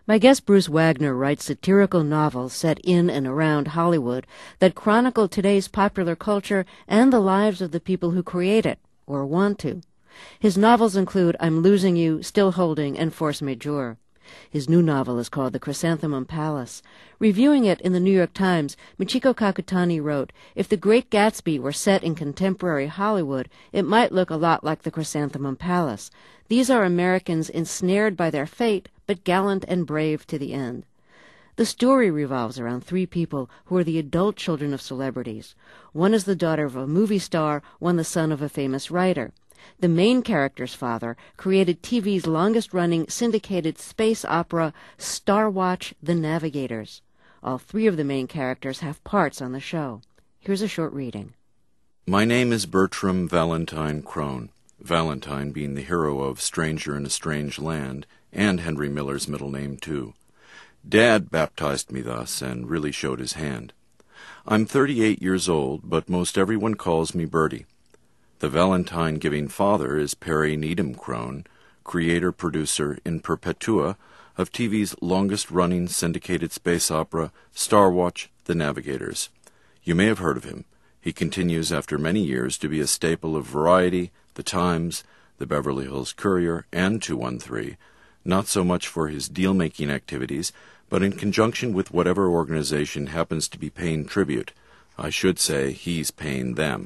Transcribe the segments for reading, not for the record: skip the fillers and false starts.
My guest Bruce Wagner writes satirical novels set in and around Hollywood that chronicle today's popular culture and the lives of the people who create it, or want to. His novels include I'm Losing You, Still Holding, and Force Majeure. His new novel is called The Chrysanthemum Palace. Reviewing it in the New York Times, Michiko Kakutani wrote, "If The Great Gatsby were set in contemporary Hollywood, it might look a lot like The Chrysanthemum Palace. These are Americans ensnared by their fate, but gallant and brave to the end." The story revolves around three people who are the adult children of celebrities. One is the daughter of a movie star, one the son of a famous writer. The main character's father created TV's longest-running syndicated space opera, Star Watch: The Navigators. All three of the main characters have parts on the show. Here's a short reading. My name is Bertram Valentine Crone, Valentine being the hero of Stranger in a Strange Land, and Henry Miller's middle name, too. Dad baptized me thus, and really showed his hand. I'm 38 years old, but most everyone calls me Bertie. The Valentine-giving father is Perry Needham Crone, creator-producer in perpetua of TV's longest-running syndicated space opera, Star Watch: The Navigators. You may have heard of him. He continues after many years to be a staple of Variety, The Times, the Beverly Hills Courier, and 213, not so much for his deal-making activities, but in conjunction with whatever organization happens to be paying tribute. I should say he's paying them,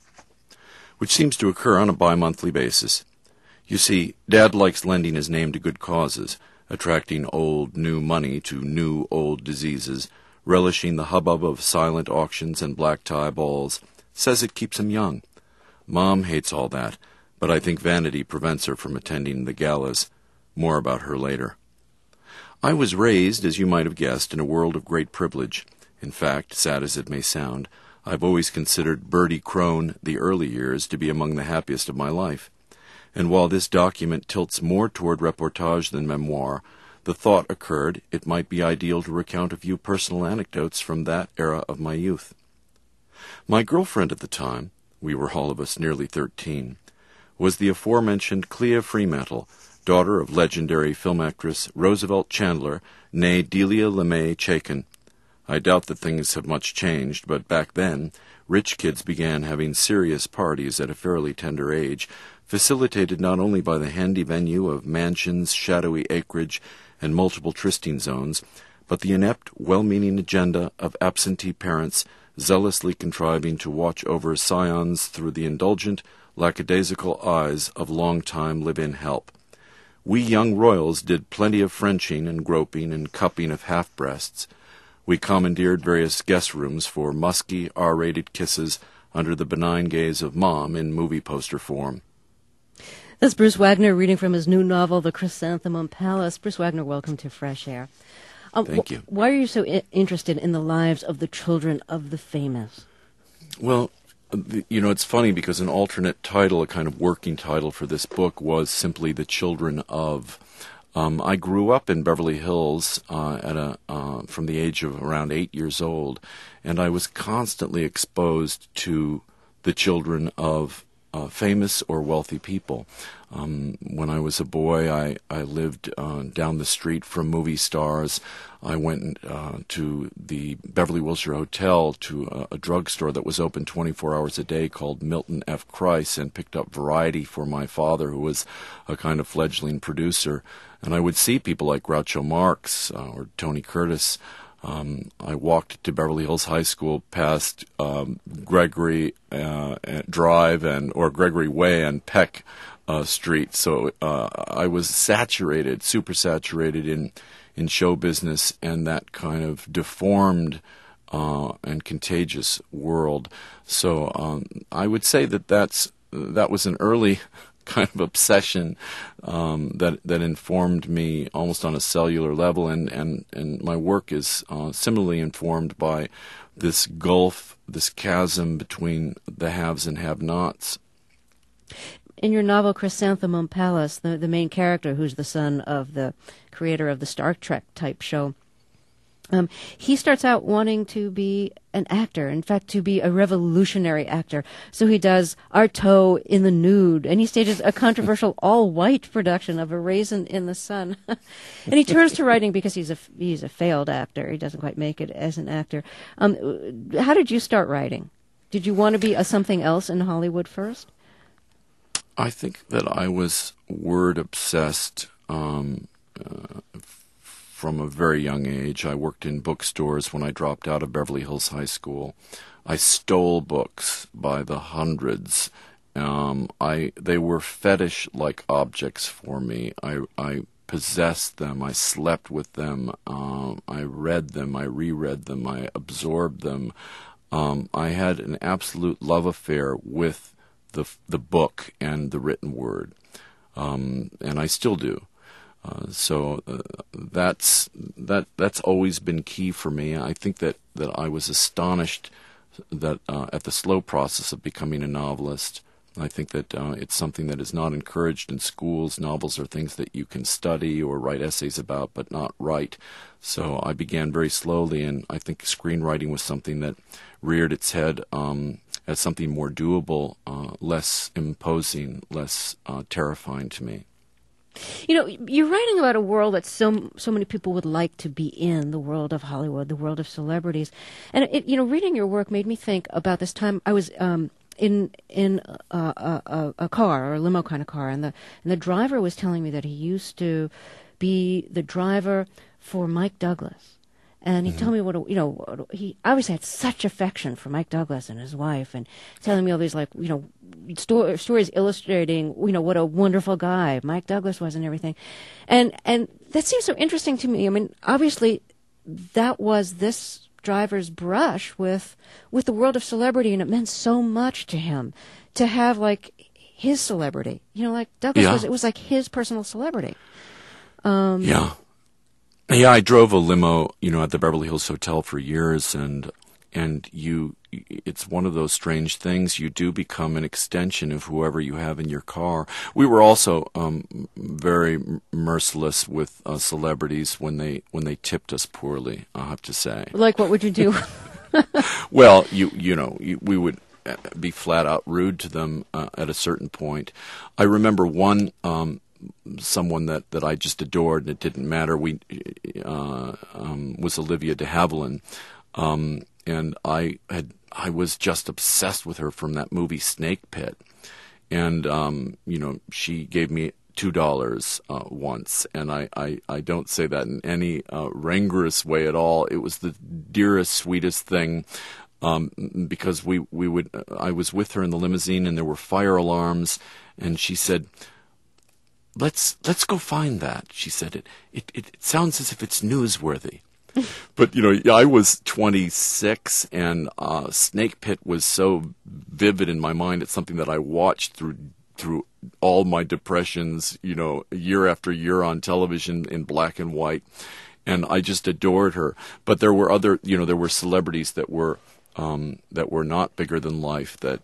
which seems to occur on a bi-monthly basis. You see, Dad likes lending his name to good causes, attracting old, new money to new, old diseases, relishing the hubbub of silent auctions and black-tie balls, says it keeps him young. Mom hates all that, but I think vanity prevents her from attending the galas. More about her later. I was raised, as you might have guessed, in a world of great privilege. In fact, sad as it may sound, I've always considered Bertie Crone, the early years, to be among the happiest of my life. And while this document tilts more toward reportage than memoir, the thought occurred it might be ideal to recount a few personal anecdotes from that era of my youth. My girlfriend at the time, we were all of us nearly 13, was the aforementioned Clea Fremantle, daughter of legendary film actress Roosevelt Chandler, née Delia LeMay Chaikin. I doubt that things have much changed, but back then, rich kids began having serious parties at a fairly tender age, facilitated not only by the handy venue of mansions, shadowy acreage, and multiple trysting zones, but the inept, well-meaning agenda of absentee parents zealously contriving to watch over scions through the indulgent, lackadaisical eyes of long-time live-in help. We young royals did plenty of Frenching and groping and cupping of half-breasts. We commandeered various guest rooms for musky, R-rated kisses under the benign gaze of Mom in movie poster form. That's Bruce Wagner reading from his new novel, The Chrysanthemum Palace. Bruce Wagner, welcome to Fresh Air. Thank you. Why are you so interested in the lives of the children of the famous? Well, it's funny because an alternate title, a kind of working title for this book, was simply The Children of. I grew up in Beverly Hills from the age of around 8 years old, and I was constantly exposed to the children of famous or wealthy people. When I was a boy, I lived down the street from movie stars. I went to the Beverly Wilshire Hotel, to a drugstore that was open 24 hours a day called Milton F. Krice, and picked up Variety for my father, who was a kind of fledgling producer. And I would see people like Groucho Marx or Tony Curtis. I walked to Beverly Hills High School past Gregory Drive or Gregory Way and Peck Street. So I was super saturated in show business and that kind of deformed and contagious world. So I would say that was an early kind of obsession that informed me almost on a cellular level, and my work is similarly informed by this gulf, this chasm between the haves and have-nots. In your novel Chrysanthemum Palace, the main character, who's the son of the creator of the Star Trek type show, He starts out wanting to be an actor, in fact, to be a revolutionary actor. So he does Artaud in the Nude, and he stages a controversial all-white production of A Raisin in the Sun. And he turns to writing because he's a failed actor. He doesn't quite make it as an actor. How did you start writing? Did you want to be something else in Hollywood first? I think that I was word obsessed from a very young age. I worked in bookstores when I dropped out of Beverly Hills High School. I stole books by the hundreds. They were fetish-like objects for me. I possessed them. I slept with them. I read them. I reread them. I absorbed them. I had an absolute love affair with the book and the written word, and I still do. So that's always been key for me. I think that I was astonished that at the slow process of becoming a novelist. I think that it's something that is not encouraged in schools. Novels are things that you can study or write essays about, but not write. So I began very slowly, and I think screenwriting was something that reared its head as something more doable, less imposing, less terrifying to me. You know, you're writing about a world that so many people would like to be in, the world of Hollywood, the world of celebrities. And, reading your work made me think about this time I was in a car, or a limo kind of car, and the driver was telling me that he used to be the driver for Mike Douglas. And he told me he obviously had such affection for Mike Douglas and his wife, and telling me all these stories illustrating what a wonderful guy Mike Douglas was and everything, and that seems so interesting to me. I mean, obviously, that was this driver's brush with the world of celebrity, and it meant so much to him to have his celebrity. Like Douglas was, it was like his personal celebrity. Yeah, I drove a limo, at the Beverly Hills Hotel for years, and it's one of those strange things. You do become an extension of whoever you have in your car. We were also very merciless with celebrities when they tipped us poorly, I have to say. Like, what would you do? Well, we would be flat out rude to them at a certain point. I remember one someone that I just adored, and it didn't matter. Was Olivia de Havilland, and I was just obsessed with her from that movie Snake Pit, and she gave me $2 once, and I don't say that in any rancorous way at all. It was the dearest, sweetest thing. Because I was with her in the limousine, and there were fire alarms, and she said, Let's go find that. She said it sounds as if it's newsworthy. But, I was 26, and Snake Pit was so vivid in my mind. It's something that I watched through all my depressions, year after year on television in black and white. And I just adored her. But there were there were celebrities that were not bigger than life, that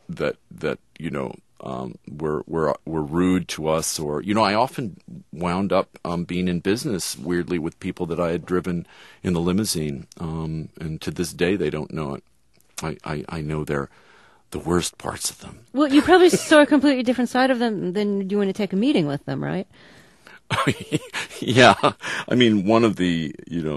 were rude to us, or I often wound up being in business weirdly with people that I had driven in the limousine, and to this day they don't know it. I know they're the worst parts of them. Well, you probably saw a completely different side of them than you want to take a meeting with them, right? Yeah, I mean, one of the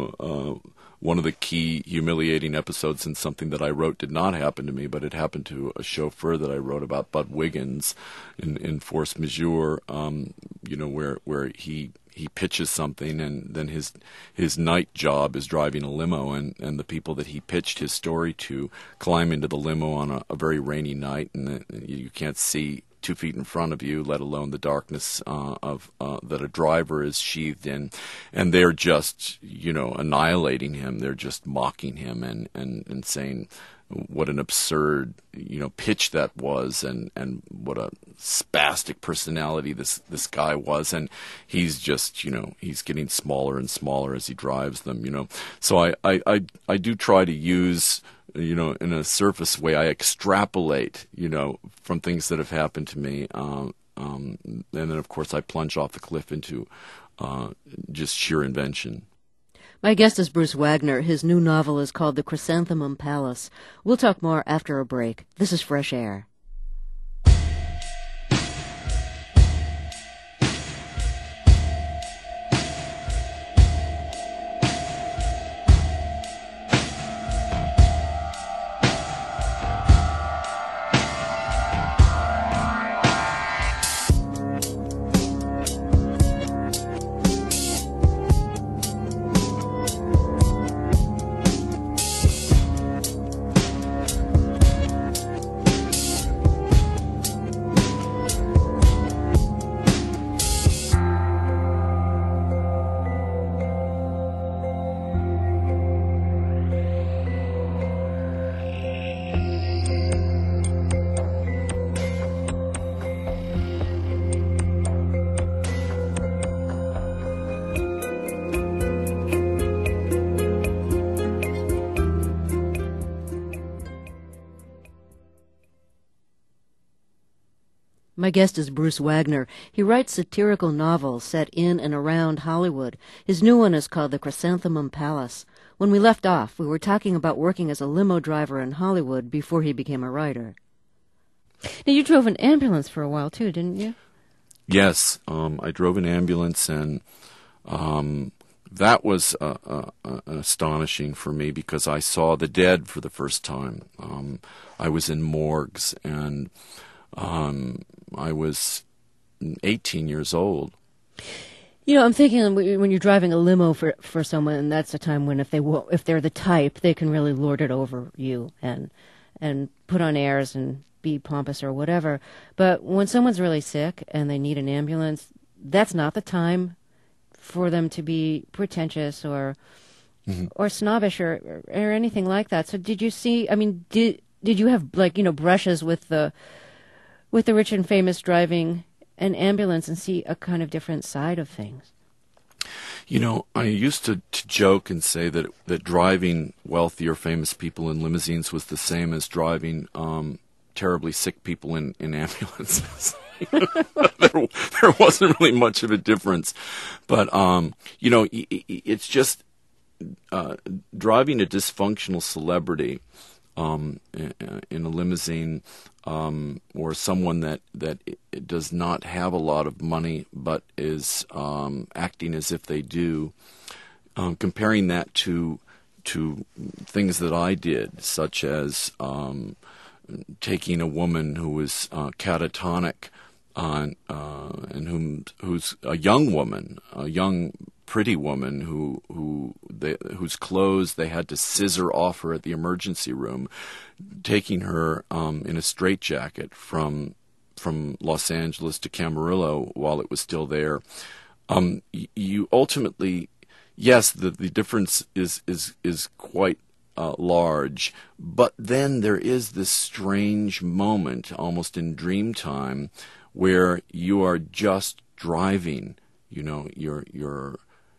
key humiliating episodes in something that I wrote did not happen to me, but it happened to a chauffeur that I wrote about, Bud Wiggins, in Force Majeure, where he pitches something, and then his night job is driving a limo, and the people that he pitched his story to climb into the limo on a very rainy night, and you can't see 2 feet in front of you, let alone the darkness of that a driver is sheathed in, and they're just annihilating him. They're just mocking him and saying what an absurd pitch that was, and what a spastic personality this guy was, and he's just he's getting smaller and smaller as he drives them. So I do try to use in a surface way, I extrapolate, from things that have happened to me, and then of course I plunge off the cliff into just sheer invention. My guest is Bruce Wagner. His new novel is called The Chrysanthemum Palace. We'll talk more after a break. This is Fresh Air. My guest is Bruce Wagner. He writes satirical novels set in and around Hollywood. His new one is called The Chrysanthemum Palace. When we left off, we were talking about working as a limo driver in Hollywood before he became a writer. Now, you drove an ambulance for a while, too, didn't you? Yes, I drove an ambulance, and that was astonishing for me because I saw the dead for the first time. I was in morgues, and I was 18 years old. You know, I'm thinking when you're driving a limo for someone, that's a time when if they're the type, they can really lord it over you and put on airs and be pompous or whatever. But when someone's really sick and they need an ambulance, that's not the time for them to be pretentious or snobbish or anything like that. So did you see? I mean, did you have brushes with the rich and famous driving an ambulance and see a kind of different side of things? You know, I used to joke and say that driving wealthy or famous people in limousines was the same as driving terribly sick people in ambulances. there wasn't really much of a difference. But, it's just driving a dysfunctional celebrity in a limousine, or someone that does not have a lot of money but is acting as if they do, comparing that to things that I did, such as taking a woman who was catatonic and who's a young woman, a young pretty woman whose clothes they had to scissor off her at the emergency room, taking her in a straitjacket from Los Angeles to Camarillo while it was still there. You ultimately, yes, the difference is quite large, but then there is this strange moment, almost in dream time, where you are just driving. You know, you're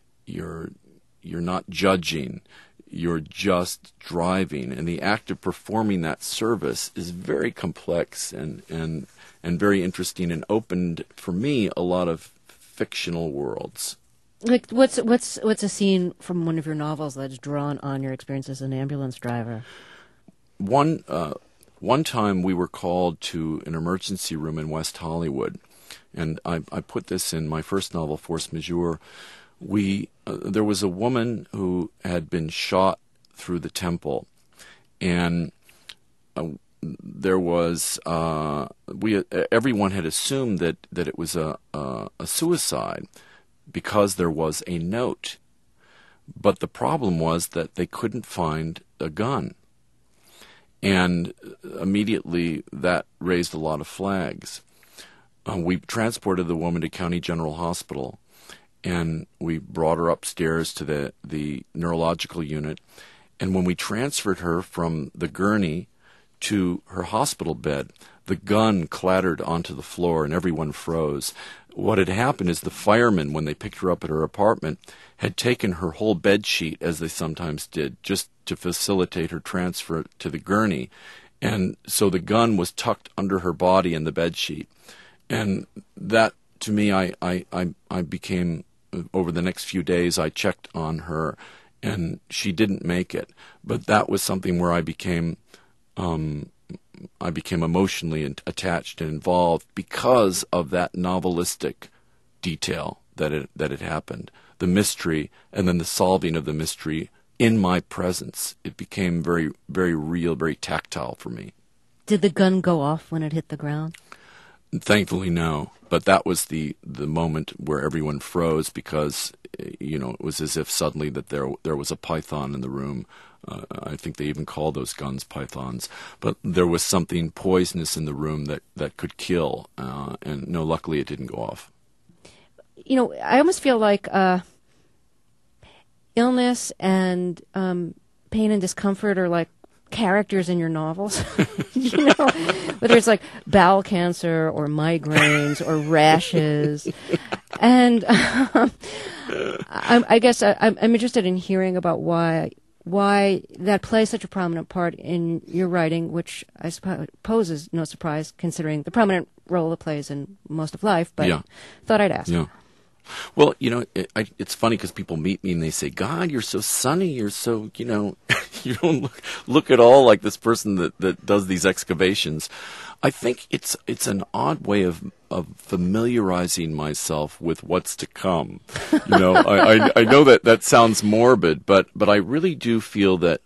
not judging. You're just driving, and the act of performing that service is very complex and very interesting, and opened for me a lot of fictional worlds. Like what's a scene from one of your novels that's drawn on your experience as an ambulance driver? One time we were called to an emergency room in West Hollywood, and I put this in my first novel, Force Majeure. There was a woman who had been shot through the temple, and there was everyone had assumed that it was a suicide because there was a note, but the problem was that they couldn't find a gun, and immediately that raised a lot of flags. We transported the woman to County General Hospital, and we brought her upstairs to the neurological unit. And when we transferred her from the gurney to her hospital bed, the gun clattered onto the floor and everyone froze. What had happened is the firemen, when they picked her up at her apartment, had taken her whole bed sheet, as they sometimes did, just to facilitate her transfer to the gurney. And so the gun was tucked under her body in the bed sheet. And that, to me, I became, over the next few days, I checked on her, and she didn't make it. But that was something where I became emotionally attached and involved because of that novelistic detail that it happened, the mystery, and then the solving of the mystery in my presence. It became very, very real, very tactile for me. Did the gun go off when it hit the ground? Thankfully, no. But that was the moment where everyone froze because, it was as if suddenly that there was a python in the room. I think they even call those guns pythons. But there was something poisonous in the room that could kill. And no, luckily it didn't go off. I almost feel like illness and pain and discomfort are like characters in your novels. Whether it's like bowel cancer or migraines or rashes. And I guess I'm interested in hearing about why that plays such a prominent part in your writing, which I suppose is no surprise considering the prominent role it plays in most of life, but thought I'd ask. Yeah. Well, it's funny because people meet me and they say, God, you're so sunny, you're so, you don't look at all like this person that does these excavations. I think it's an odd way of familiarizing myself with what's to come. I know that sounds morbid, but I really do feel that,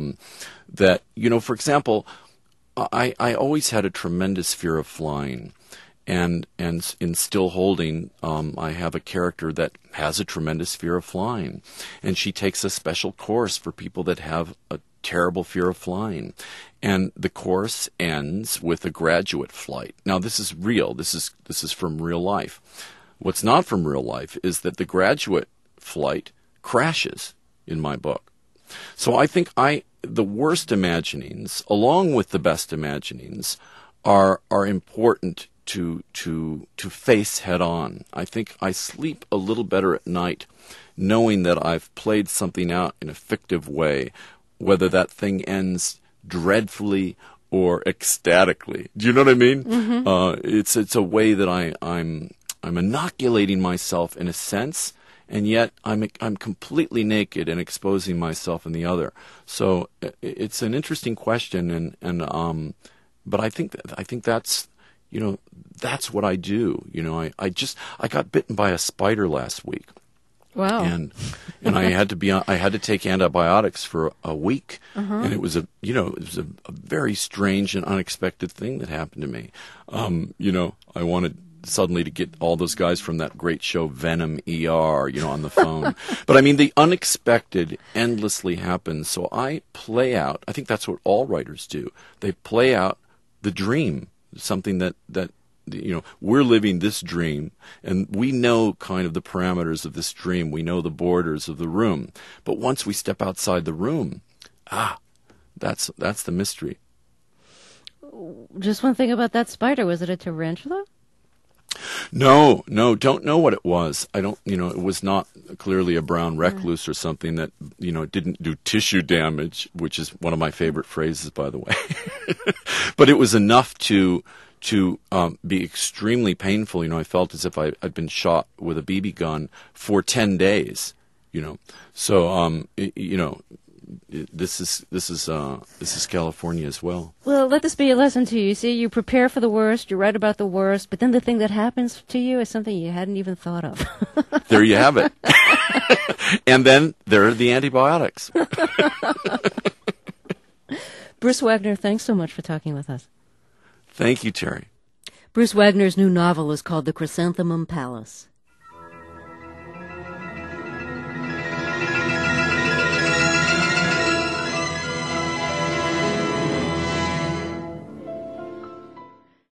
for example, I always had a tremendous fear of flying. And in Still Holding, I have a character that has a tremendous fear of flying. And she takes a special course for people that have a terrible fear of flying. And the course ends with a graduate flight. Now, this is real. This is from real life. What's not from real life is that the graduate flight crashes in my book. So I think the worst imaginings, along with the best imaginings, are important to face head on. I think I sleep a little better at night knowing that I've played something out in a fictive way, whether that thing ends dreadfully or ecstatically. Do you know what I mean? Mm-hmm. It's a way that I'm inoculating myself in a sense, and yet I'm completely naked and exposing myself in the other. So it's an interesting question, but I think that's that's what I do. I got bitten by a spider last week. Wow. And I had to take antibiotics for a week. And it was a very strange and unexpected thing that happened to me. I wanted suddenly to get all those guys from that great show Venom ER, on the phone. But I mean, the unexpected endlessly happens. So I play out, I think that's what all writers do. They play out the dream. Something that we're living this dream, and we know kind of the parameters of this dream. We know the borders of the room. But once we step outside the room, that's the mystery. Just one thing about that spider. Was it a tarantula? No, don't know what it was. I don't, it was not clearly a brown recluse or something that, didn't do tissue damage, which is one of my favorite phrases, by the way. But it was enough to be extremely painful. I felt as if I'd been shot with a BB gun for 10 days, So, this is California as well. Well, let this be a lesson to you. See, you prepare for the worst, you write about the worst, but then the thing that happens to you is something you hadn't even thought of. There you have it. And then there are the antibiotics. Bruce Wagner, thanks so much for talking with us. Thank you, Terry. Bruce Wagner's new novel is called The Chrysanthemum Palace.